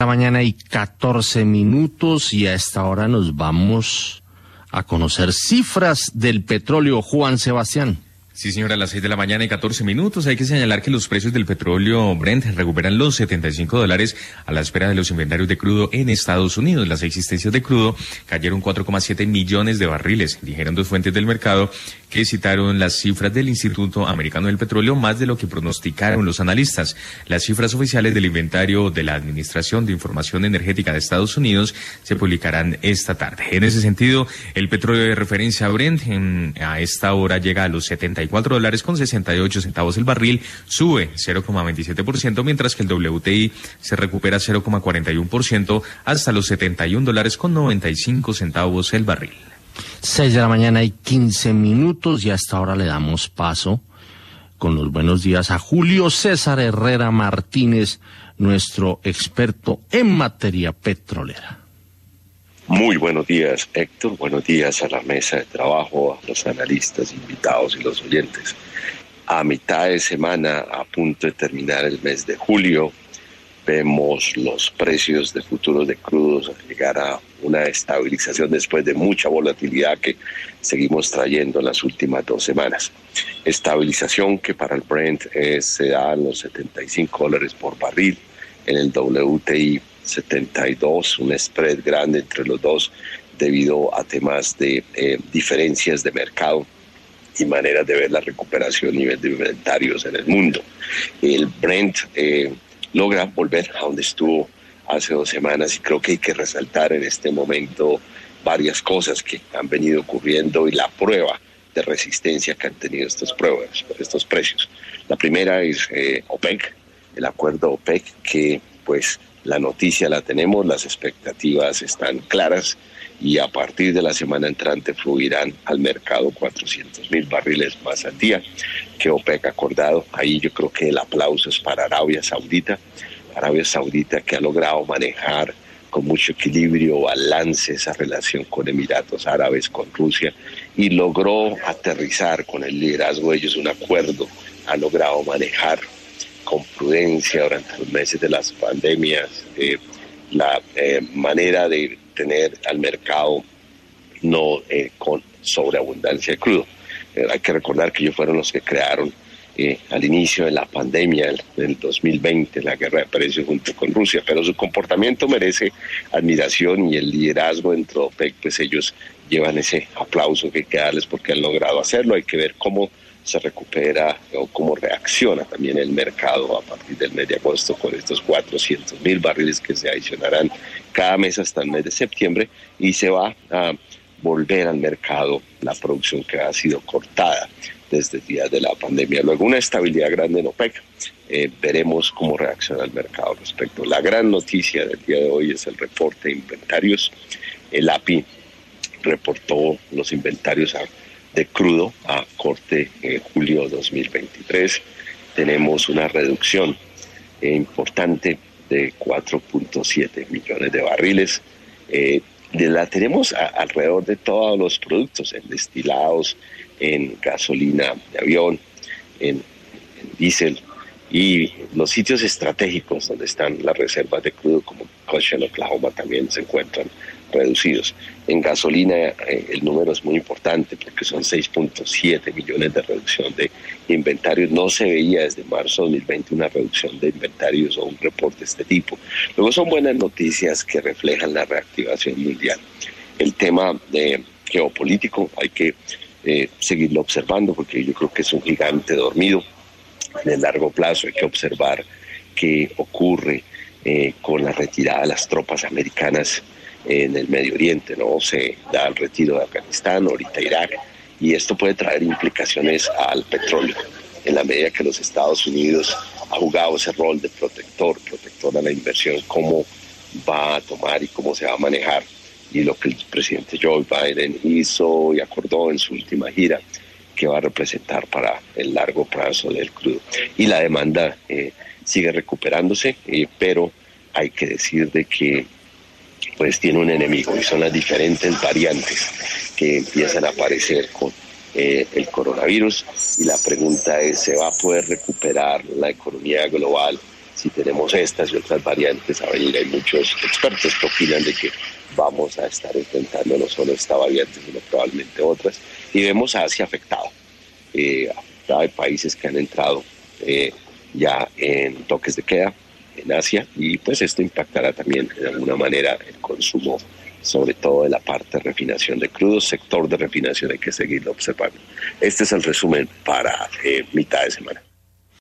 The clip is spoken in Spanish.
mañana y 14 minutos y a esta hora nos vamos a conocer cifras del petróleo. Juan Sebastián. Sí, señora, a las 6 de la mañana y 14 minutos. Hay que señalar que los precios del petróleo Brent recuperan los $75 a la espera de los inventarios de crudo en Estados Unidos. Las existencias de crudo cayeron 4,7 millones de barriles, dijeron dos fuentes del mercado que citaron las cifras del Instituto Americano del Petróleo, más de lo que pronosticaron los analistas. Las cifras oficiales del inventario de la Administración de Información Energética de Estados Unidos se publicarán esta tarde. En ese sentido, el petróleo de referencia Brent a esta hora llega a los $74.68 el barril, sube 0,27%, mientras que el WTI se recupera 0,41% hasta los $71.95 el barril. 6 de la mañana y 15 minutos y hasta ahora le damos paso con los buenos días a Julio César Herrera Martínez, nuestro experto en materia petrolera. Muy buenos días, Héctor. Buenos días a la mesa de trabajo, a los analistas, invitados y los oyentes. A mitad de semana, a punto de terminar el mes de julio, vemos los precios de futuros de crudos llegar a una estabilización después de mucha volatilidad que seguimos trayendo en las últimas 2 semanas. Estabilización que para el Brent se da en los $75 por barril, en el WTI 72, un spread grande entre los dos debido a temas de diferencias de mercado y maneras de ver la recuperación a nivel de inventarios en el mundo. El Brent logra volver a donde estuvo hace 2 semanas y creo que hay que resaltar en este momento varias cosas que han venido ocurriendo y la prueba de resistencia que han tenido estos precios. La primera es OPEC, el acuerdo OPEC, que pues la noticia la tenemos, las expectativas están claras y a partir de la semana entrante fluirán al mercado 400,000 barriles más al día que OPEC ha acordado. Ahí yo creo que el aplauso es para Arabia Saudita que ha logrado manejar con mucho equilibrio, balance esa relación con Emiratos Árabes, con Rusia, y logró aterrizar con el liderazgo de ellos un acuerdo, ha logrado manejar con prudencia durante los meses de las pandemias la manera de tener al mercado no con sobreabundancia de crudo. Hay que recordar que ellos fueron los que crearon al inicio de la pandemia del 2020 la guerra de precios junto con Rusia, pero su comportamiento merece admiración y el liderazgo dentro de OPEC, pues ellos llevan ese aplauso que hay que darles porque han logrado hacerlo. Hay que ver cómo se recupera o cómo reacciona también el mercado a partir del mes de agosto con estos 400,000 barriles que se adicionarán cada mes hasta el mes de septiembre, y se va a volver al mercado la producción que ha sido cortada desde días de la pandemia. Luego una estabilidad grande en OPEC. Veremos cómo reacciona el mercado al respecto. La gran noticia del día de hoy es el reporte de inventarios. El API reportó los inventarios de crudo a corte julio 2023. Tenemos una reducción importante de 4.7 millones de barriles. La tenemos alrededor de todos los productos, en destilados, en gasolina de avión, en diésel, y los sitios estratégicos donde están las reservas de crudo como Cushing, Oklahoma, también se encuentran reducidos. En gasolina el número es muy importante porque son 6.7 millones de reducción de inventarios. No se veía desde marzo de 2020 una reducción de inventarios o un reporte de este tipo. Luego son buenas noticias que reflejan la reactivación mundial. El tema geopolítico hay que seguirlo observando porque yo creo que es un gigante dormido. En el largo plazo hay que observar qué ocurre con la retirada de las tropas americanas en el Medio Oriente, ¿no? Se da el retiro de Afganistán, ahorita Irak, y esto puede traer implicaciones al petróleo, en la medida que los Estados Unidos ha jugado ese rol de protector a la inversión, cómo va a tomar y cómo se va a manejar, y lo que el presidente Joe Biden hizo y acordó en su última gira, que va a representar para el largo plazo del crudo. Y la demanda sigue recuperándose, pero hay que decir de que pues tiene un enemigo, y son las diferentes variantes que empiezan a aparecer con el coronavirus, y la pregunta es, ¿se va a poder recuperar la economía global si tenemos estas y otras variantes a venir. Hay muchos expertos que opinan de que vamos a estar enfrentando no solo esta variante, sino probablemente otras. Y vemos a Asia afectado. Hay países que han entrado ya en toques de queda en Asia, y pues esto impactará también de alguna manera el consumo, sobre todo de la parte de refinación de crudos. Sector de refinación hay que seguirlo observando. Este es el resumen para mitad de semana.